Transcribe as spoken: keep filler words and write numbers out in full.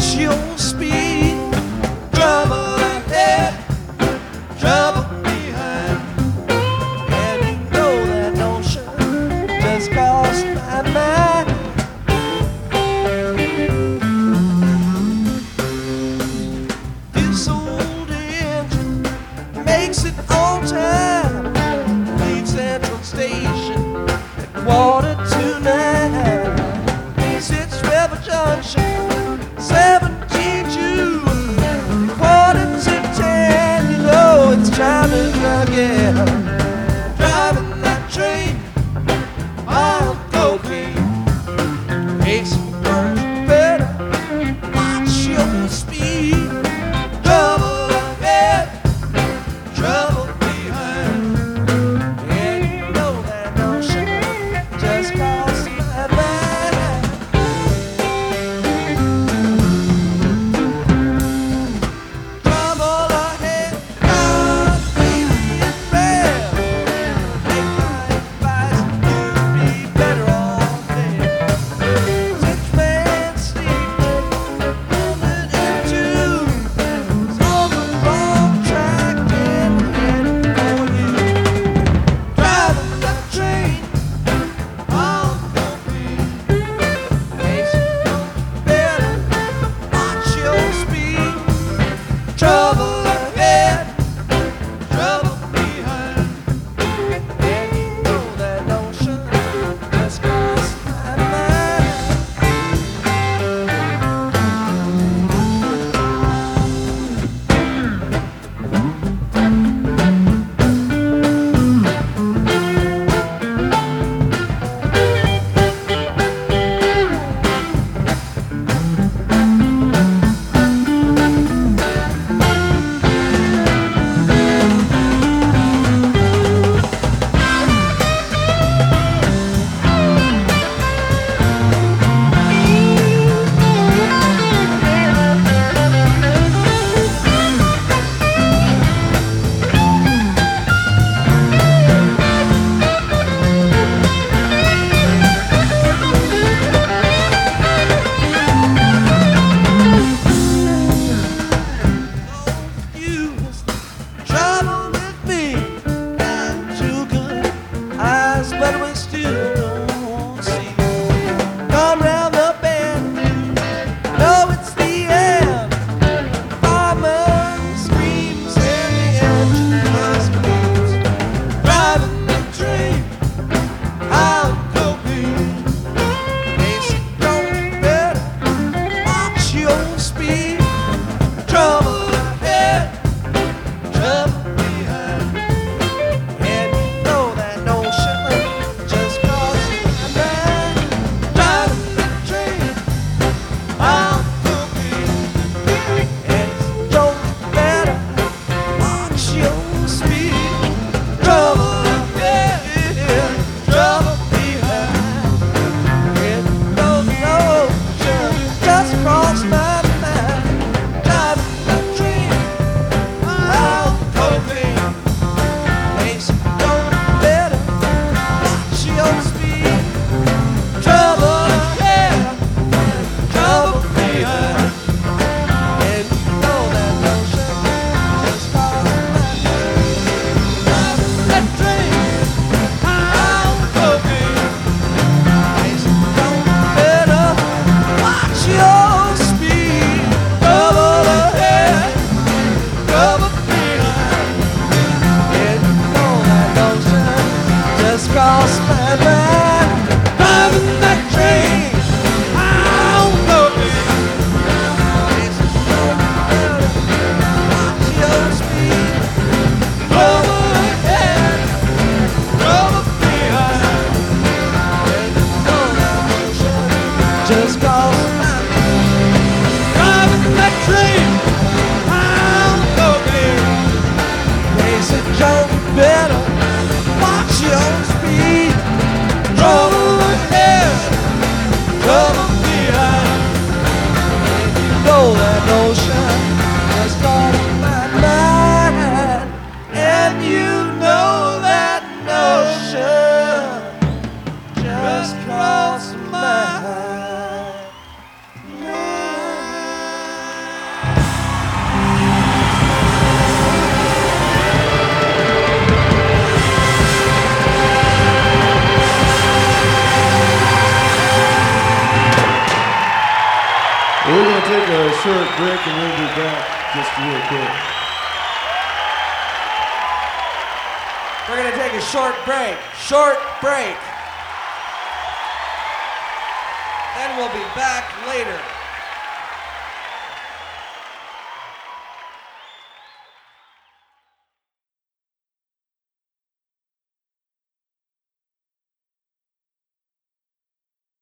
watch your speed. Trouble ahead, trouble behind, and you know that notion just crossed my mind. This old engine makes it on time, leaves Central Station at quarter to nine. Sits River Junction, seventeen June, quarter to ten. You know it's driving again, driving that train on cocaine. Makes it work better, watch your speed. Trouble ahead, trouble behind, and you know that notion just crossed my mind. Trouble ahead, God, baby, it's bad. Take my advice, you'd be better off dead. Six man sleeping, moving into, it's on the wrong track and heading for you. Driving that train on cocaine makes it go better, watch your speed. Trouble ahead, trouble behind, and you know that notion just crossed my mind. Confused, trouble with me, not too good eyes, but we still don't see. Come round the bend, know it's the end. Fireman screams and the engine just screams. Driving the train out cocaine makes it go better, watch your speed. Trouble ahead, trouble behind, and you know that notion just crossed my mind. Driving that train on cocaine, and it's going better, watch your speed. Trouble ahead, trouble behind, and you know the notion just crossed my mind. Driving that train on cocaine makes it go better, watch your speed. Trouble ahead, trouble behind, and you know that notion just crossed my mind. Driving that train on cocaine makes it go better, watch your speed. Trouble ahead, trouble behind, and you know that notion just crossed my mind. Driving that train on cocaine makes it go better, watch your speed. Trouble ahead, trouble behind, and you know that notion just crossed my mind. Driving that train on cocaine makes it go better, watch your speed. Trouble ahead, trouble behind, and you know that notion just crossed my mind, and you know that notion just crossed my mind. We're going to take a short break and we'll be back just real quick. We're going to take a short break. Short break. Then we'll be back later.